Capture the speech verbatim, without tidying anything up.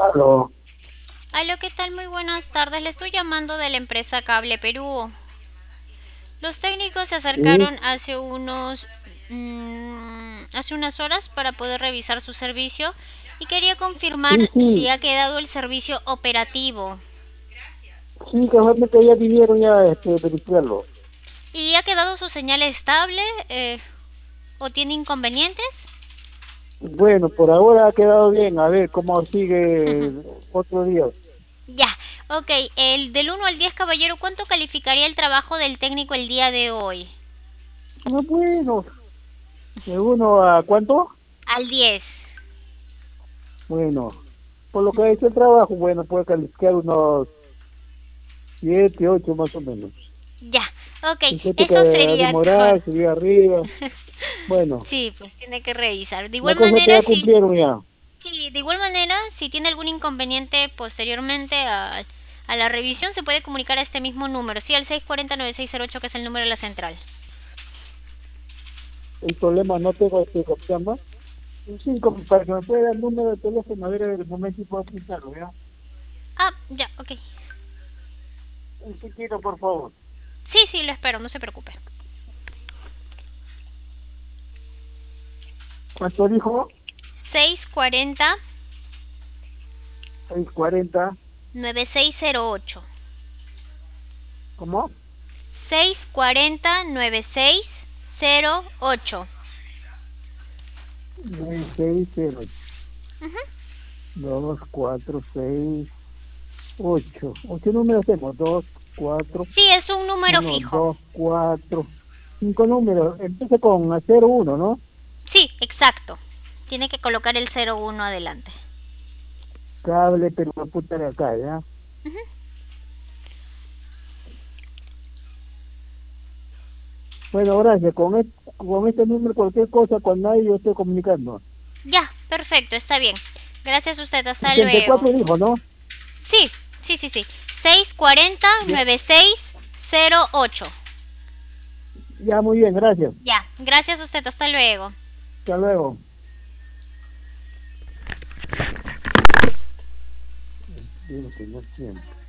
Aló. Aló, ¿qué tal? Muy buenas tardes. Le estoy llamando de la empresa Cable Perú. Los técnicos se Sí, acercaron hace unos mm, hace unas horas para poder revisar su servicio y quería confirmar sí, si sí, ha quedado el servicio operativo. sí, casualmente ya vinieron ya este, verificarlo. ¿Y ha quedado su señal estable eh, o tiene inconvenientes? Bueno, por ahora ha quedado bien. A ver cómo sigue otro día. Ya, ok. El del uno al diez, caballero, ¿cuánto calificaría el trabajo del técnico el día de hoy? No, bueno, ¿de uno a cuánto? Al diez. Bueno, por lo que ha hecho el trabajo, bueno, puede calificar unos siete, ocho más o menos. Ya, ok. El gente que Eso ha sería todo. demorado, subir arriba. Bueno, Sí, pues tiene que revisar. De la igual cosa que manera, ya si, cumplieron ya. sí, de igual manera, si tiene algún inconveniente posteriormente a, a la revisión, se puede comunicar a este mismo número, sí, al seis cuatro cero nueve seis cero ocho, que es el número de la central. El problema no tengo este, ¿cómo se llama? Un cinco, para que me pueda dar el número de teléfono, a ver, el momento y puedo apuntarlo, ¿ya? Ah, ya, ok. Un chiquito, por favor. Sí, sí, lo espero, no se preocupe. ¿Cuánto dijo? seis cuatro cero Seis cuarenta. nueve seis cero ocho. ¿Cómo? seis cuatro cero nueve seis cero ocho. Nueve seis cero dos cuatro seis ocho. ¿Ocho números tenemos? Dos, cuatro, Sí, es un número uno, fijo. dos, cuatro, cinco números. Empieza con cero uno, ¿no? Sí, exacto. Tiene que colocar el cero uno adelante. Cable, pero me apunta de acá, ¿ya? Bueno, gracias. Con, este, con este número, cualquier cosa, cuando hay, yo estoy comunicando. Ya, perfecto, está bien. Gracias a usted, hasta luego. Ochenta y cuatro dijo, ¿no? Sí, sí, sí, sí. seis cuatro cero Ya, nueve seis cero ocho. ya, muy bien, gracias. Ya, gracias a usted, hasta luego. Hasta luego. Digo que no siempre.